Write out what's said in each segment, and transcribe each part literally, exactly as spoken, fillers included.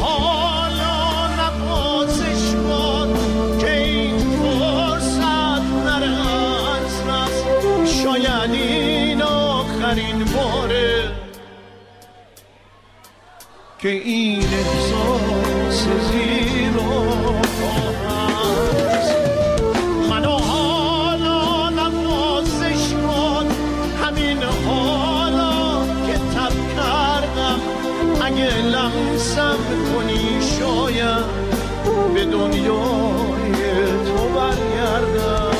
حالا نوازش کن که این فرصت نره از دست. شاید این آخرین باره که این احساس زیبا هست. منو حالا نوازش کن، همین حالا که تب کردم. اگه لمسم کنی شاید به دنیای تو برگردم.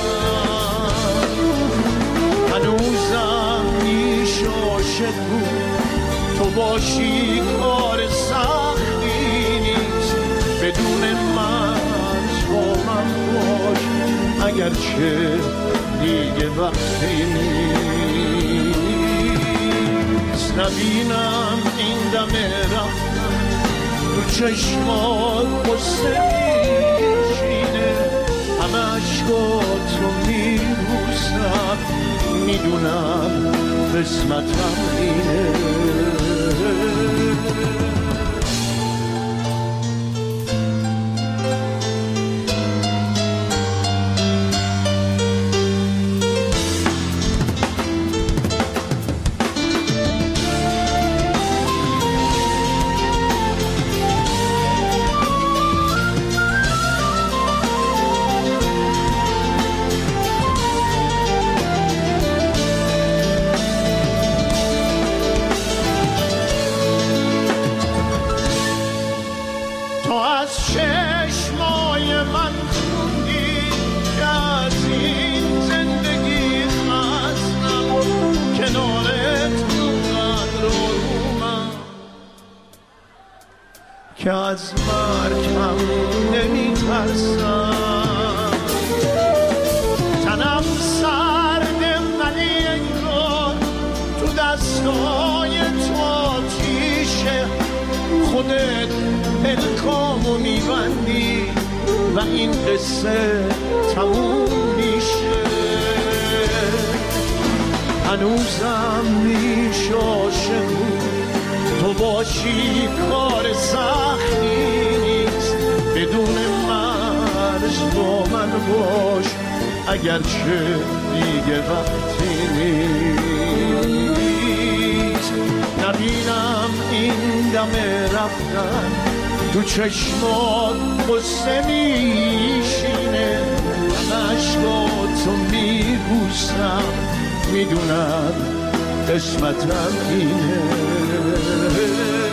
هنوزم میشاشد بود تو باشی کار سختی نیست. بدون من با من باش اگرچه دیگه وقتی نیست. نبینم این دمه رفتن تو چشمات قصه میشینه. همه عشقاتو میبوسم، میدونم قسمتم اینه. که از مرگم نمی ترسم. تنم سرد ولی انگار تو دستای تو آتیشه. خودت پلکامو میبندی و این قصه تموم میشه. هنوزم میشاشه تو باشی کار سختی نیست. بدون مرز با من باش اگرچه دیگه وقتی نیست. نبینم این دمه رفتن تو چشمات قصه میشینه. من عشقاتو میبوسم، میدونم قسمتم اینه.